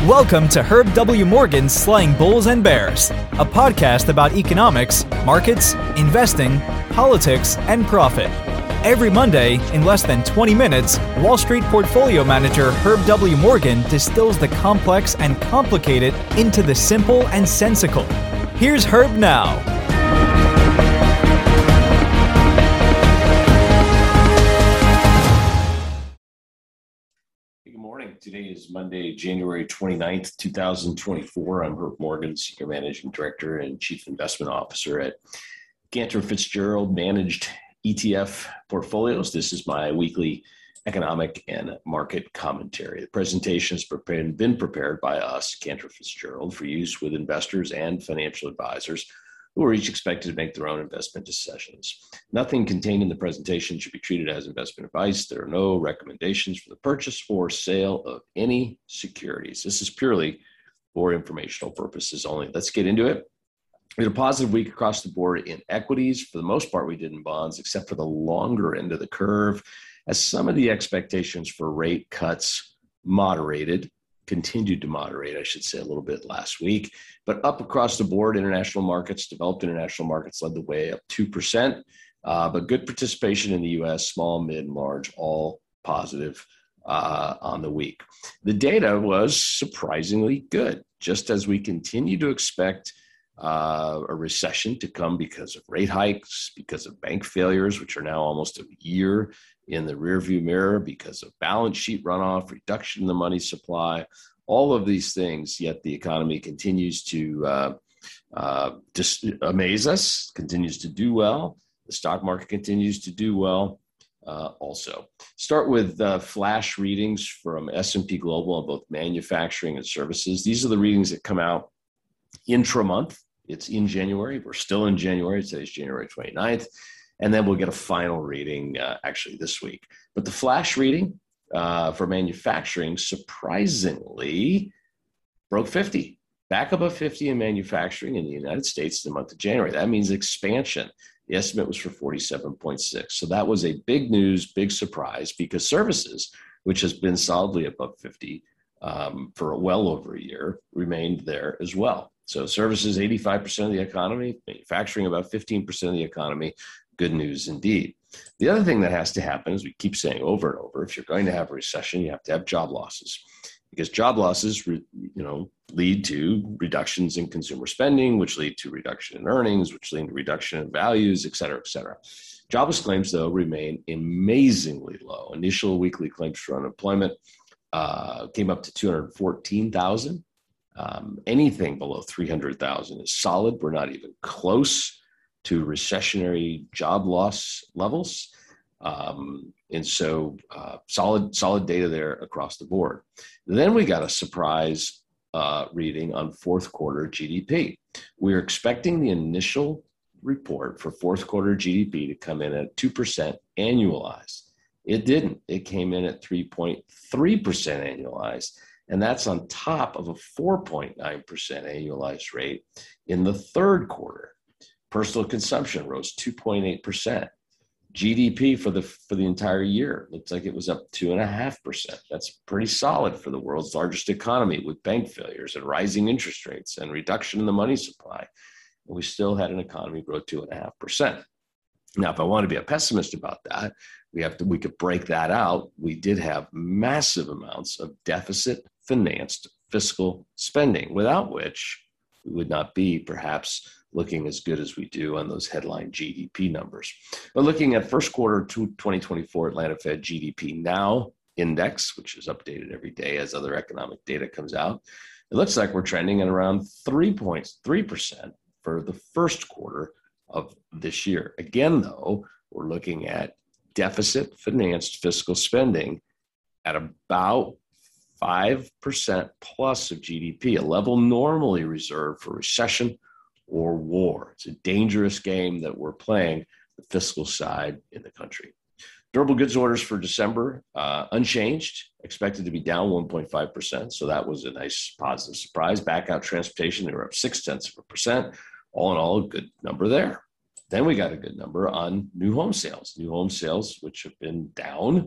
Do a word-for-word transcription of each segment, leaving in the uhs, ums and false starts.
Welcome to Herb W. Morgan's Slaying Bulls and Bears, a podcast about economics, markets, investing, politics, and profit. Every Monday, in less than twenty minutes, Wall Street portfolio manager Herb W. Morgan distills the complex and complicated into the simple and sensical. Here's Herb now. Good morning. Today is Monday, January twenty-ninth, twenty twenty-four. I'm Herb Morgan, Senior Managing Director and Chief Investment Officer at Cantor Fitzgerald Managed E T F Portfolios. This is my weekly economic and market commentary. The presentation has prepared, been prepared by us, Cantor Fitzgerald, for use with investors and financial advisors who are each expected to make their own investment decisions. Nothing contained in the presentation should be treated as investment advice. There are no recommendations for the purchase or sale of any securities. This is purely for informational purposes only. Let's get into it. We had a positive week across the board in equities. For the most part, we did in bonds, except for the longer end of the curve, as some of the expectations for rate cuts moderated. Continued to moderate, I should say, a little bit last week. But up across the board, international markets, developed international markets led the way up two percent. Uh, but good participation in the U S, small, mid, and large, all positive uh, on the week. The data was surprisingly good, just as we continue to expect uh, a recession to come because of rate hikes, because of bank failures, which are now almost a year in the rearview mirror, because of balance sheet runoff, reduction in the money supply, all of these things, yet the economy continues to uh, uh, just amaze us, continues to do well. The stock market continues to do well uh, also. Start with uh, flash readings from S and P Global on both manufacturing and services. These are the readings that come out intra-month. It's in January. We're still in January. Today's January twenty-ninth. And then we'll get a final reading uh, actually this week. But the flash reading uh, for manufacturing surprisingly broke fifty, back above fifty in manufacturing in the United States in the month of January. That means expansion. The estimate was for forty-seven point six. So that was a big news, big surprise, because services, which has been solidly above fifty um, for well over a year, remained there as well. So services, eighty-five percent of the economy, manufacturing about fifteen percent of the economy. Good news indeed. The other thing that has to happen, as we keep saying over and over, if you're going to have a recession, you have to have job losses, because job losses, you know, lead to reductions in consumer spending, which lead to reduction in earnings, which lead to reduction in values, et cetera, et cetera. Jobless claims, though, remain amazingly low. Initial weekly claims for unemployment uh, came up to two hundred fourteen thousand. Um, anything below three hundred thousand is solid. We're not even close to recessionary job loss levels. Um, and so uh, solid, solid data there across the board. Then we got a surprise uh, reading on fourth quarter G D P. We're expecting the initial report for fourth quarter G D P to come in at two percent annualized. It didn't. It came in at three point three percent annualized. And that's on top of a four point nine percent annualized rate in the third quarter. Personal consumption rose two point eight percent. G D P for the for the entire year looks like it was up two point five percent. That's pretty solid for the world's largest economy, with bank failures and rising interest rates and reduction in the money supply. And we still had an economy grow two point five percent. Now, if I want to be a pessimist about that, we have to we could break that out. We did have massive amounts of deficit financed fiscal spending, without which we would not be perhaps looking as good as we do on those headline G D P numbers. But looking at first quarter twenty twenty-four Atlanta Fed G D P Now index, which is updated every day as other economic data comes out, it looks like we're trending at around three point three percent for the first quarter of this year. Again, though, we're looking at deficit financed fiscal spending at about five percent plus of G D P, a level normally reserved for recession or war. It's a dangerous game that we're playing, the fiscal side in the country. Durable goods orders for December, uh, unchanged, expected to be down one point five percent. So that was a nice positive surprise. Back out transportation, they were up six tenths of a percent. All in all, a good number there. Then we got a good number on new home sales. New home sales, which have been down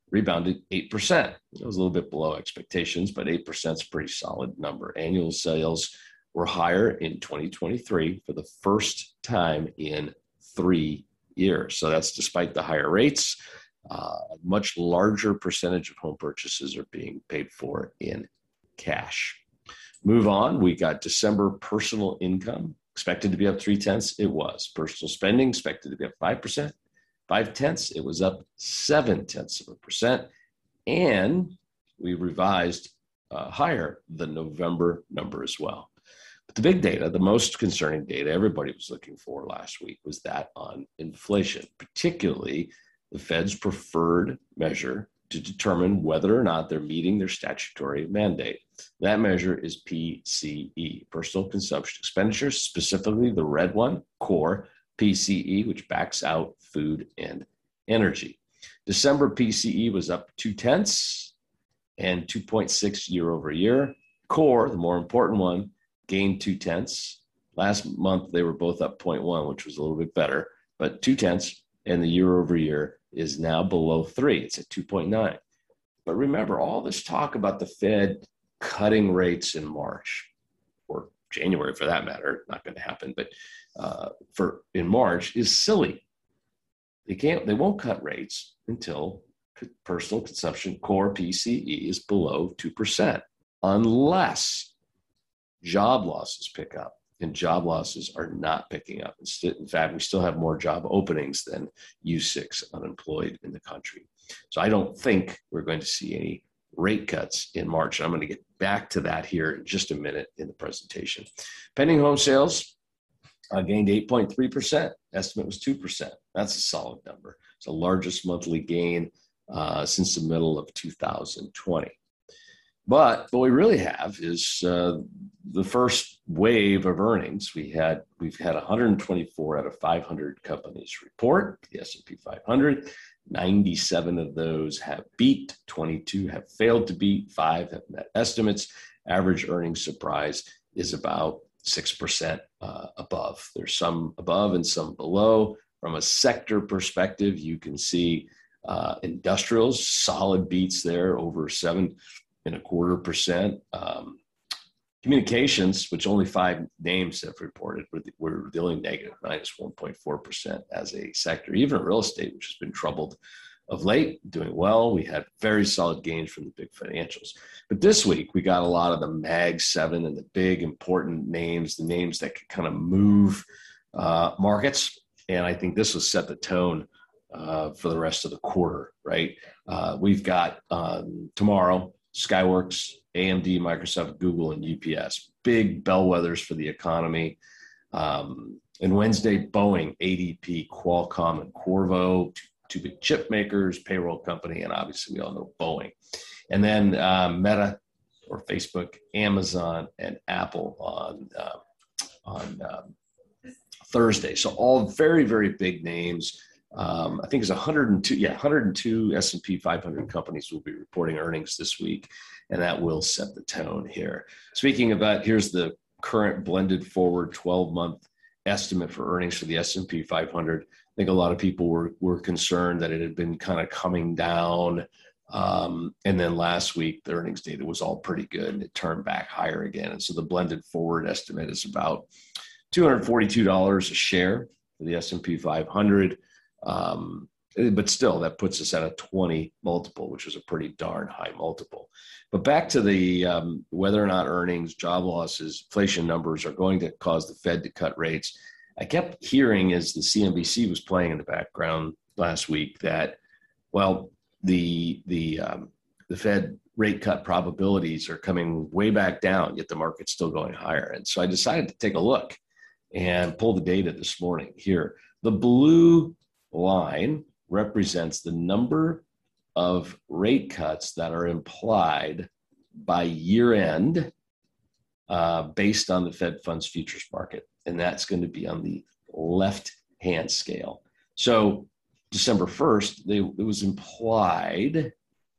rebounded eight percent. It was a little bit below expectations, but eight percent is a pretty solid number. Annual sales were higher in twenty twenty-three for the first time in three years. So that's despite the higher rates. Uh, a much larger percentage of home purchases are being paid for in cash. Move on. We got December personal income expected to be up three tenths. It was. Personal spending expected to be up five percent. Five tenths. It was up seven tenths of a percent. And we revised uh, higher the November number as well. But the big data, the most concerning data everybody was looking for last week was that on inflation, particularly the Fed's preferred measure to determine whether or not they're meeting their statutory mandate. That measure is P C E, personal consumption expenditures, specifically the red one, core P C E, which backs out food and energy. December P C E was up two tenths and two point six year over year. Core, the more important one, gained two tenths. Last month, they were both up zero point one, which was a little bit better, but two tenths, and the year over year is now below three. It's at two point nine. But remember, all this talk about the Fed cutting rates in March, or January for that matter, not going to happen, but uh, for in March is silly. They can't, they won't cut rates until personal consumption core P C E is below two percent, unless job losses pick up. And job losses are not picking up. In fact, we still have more job openings than U six unemployed in the country. So I don't think we're going to see any rate cuts in March. I'm going to get back to that here in just a minute in the presentation. Pending home sales uh, gained eight point three percent. Estimate was two percent. That's a solid number. It's the largest monthly gain uh, since the middle of two thousand twenty. But what we really have is uh, the first wave of earnings. We had we've had one hundred twenty-four out of five hundred companies report the S and P five hundred. ninety-seven of those have beat, twenty-two have failed to beat, five have met estimates. Average earnings surprise is about six percent uh, above. There's some above and some below. From a sector perspective, you can see uh, industrials, solid beats there, over seven and a quarter percent. Um, communications, which only five names have reported, were, were dealing negative, minus one point four percent as a sector. Even real estate, which has been troubled of late, doing well. We had very solid gains from the big financials. But this week, we got a lot of the Mag seven and the big important names, the names that could kind of move uh, markets. And I think this will set the tone uh, for the rest of the quarter, right? Uh, we've got um, tomorrow, Skyworks, A M D, Microsoft, Google, and U P S, big bellwethers for the economy. Um, and Wednesday, Boeing, A D P, Qualcomm, and Qorvo, two, two big chip makers, payroll company, and obviously we all know Boeing. And then uh, Meta, or Facebook, Amazon, and Apple on, uh, on um, Thursday. So all very, very big names. Um, I think it's one hundred two, yeah, one hundred two S and P five hundred companies will be reporting earnings this week, and that will set the tone here. Speaking of that, here's the current blended forward twelve-month estimate for earnings for the S and P five hundred. I think a lot of people were, were concerned that it had been kind of coming down, um, and then last week, the earnings data was all pretty good, and it turned back higher again. And so the blended forward estimate is about two hundred forty-two dollars a share for the S and P five hundred. Um, but still, that puts us at a twenty multiple, which is a pretty darn high multiple. But back to the um, whether or not earnings, job losses, inflation numbers are going to cause the Fed to cut rates. I kept hearing as the C N B C was playing in the background last week that, well, the the um, the Fed rate cut probabilities are coming way back down, yet the market's still going higher. And so I decided to take a look and pull the data this morning here. The blue line represents the number of rate cuts that are implied by year end uh, based on the Fed funds futures market. And that's going to be on the left hand scale. So December first, they, it was implied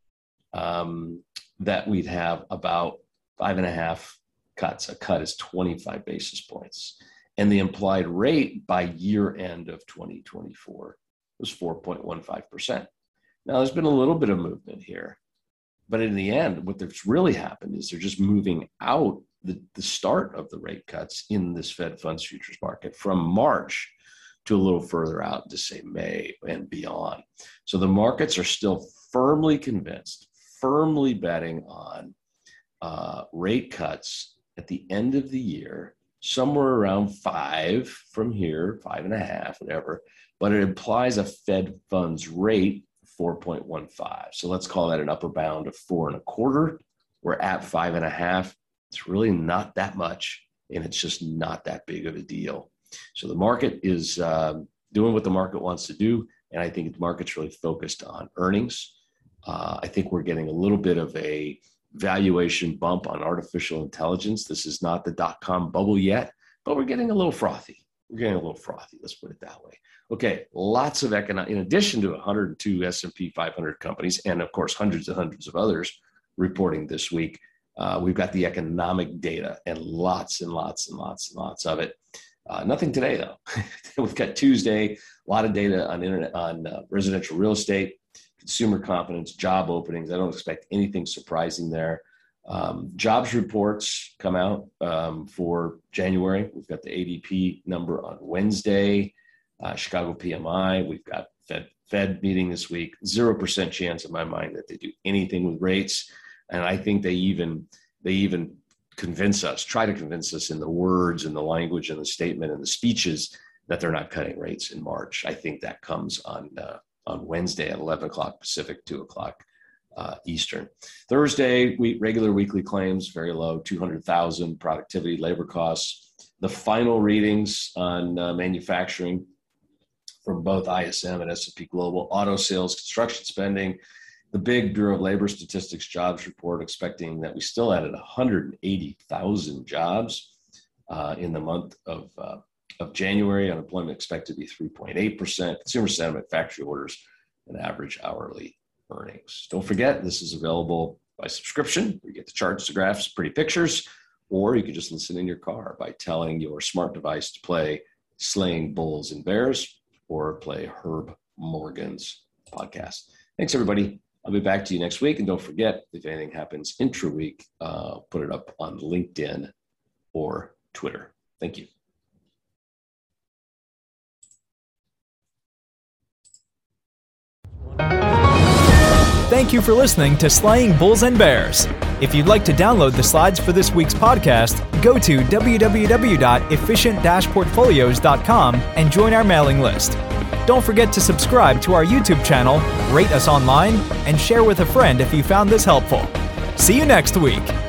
um, that we'd have about five and a half cuts. A cut is twenty-five basis points. And the implied rate by year end of twenty twenty-four was four point one five percent. Now, there's been a little bit of movement here, but in the end, what that's really happened is they're just moving out the, the start of the rate cuts in this Fed funds futures market from March to a little further out to say May and beyond. So the markets are still firmly convinced, firmly betting on uh, rate cuts at the end of the year, somewhere around five from here, five and a half, whatever, but it implies a Fed funds rate four point one five. So let's call that an upper bound of four and a quarter. We're at five and a half. It's really not that much, and it's just not that big of a deal. So the market is um, doing what the market wants to do, and I think the market's really focused on earnings. Uh, I think we're getting a little bit of a valuation bump on artificial intelligence. This is not the dot-com bubble yet, but we're getting a little frothy. We're getting a little frothy, let's put it that way. Okay, lots of economic, in addition to one hundred two S and P five hundred companies, and of course, hundreds and hundreds of others reporting this week, uh, we've got the economic data and lots and lots and lots and lots of it. Uh, nothing today, though. We've got Tuesday, a lot of data on internet, on uh, residential real estate, consumer confidence, job openings. I don't expect anything surprising there. Um, jobs reports come out um, for January. We've got the A D P number on Wednesday, uh, Chicago P M I. We've got Fed, Fed meeting this week. Zero percent chance in my mind that they do anything with rates. And I think they even, they even convince us, try to convince us in the words and the language and the statement and the speeches that they're not cutting rates in March. I think that comes on uh, on Wednesday at eleven o'clock Pacific, two o'clock uh, Eastern. Thursday, we, regular weekly claims, very low, two hundred thousand, productivity, labor costs. The final readings on uh, manufacturing from both I S M and S and P Global, auto sales, construction spending. The big Bureau of Labor Statistics jobs report expecting that we still added one hundred eighty thousand jobs uh, in the month of, uh, of January. Unemployment expected to be three point eight percent. Consumer sentiment, factory orders, and average hourly earnings. Don't forget, this is available by subscription. You get the charts, the graphs, pretty pictures, or you can just listen in your car by telling your smart device to play Slaying Bulls and Bears or play Herb Morgan's podcast. Thanks, everybody. I'll be back to you next week. And don't forget, if anything happens intra-week, uh, put it up on LinkedIn or Twitter. Thank you. Thank you for listening to Slaying Bulls and Bears. If you'd like to download the slides for this week's podcast, go to w w w dot efficient dash portfolios dot com and join our mailing list. Don't forget to subscribe to our YouTube channel, rate us online, and share with a friend if you found this helpful. See you next week.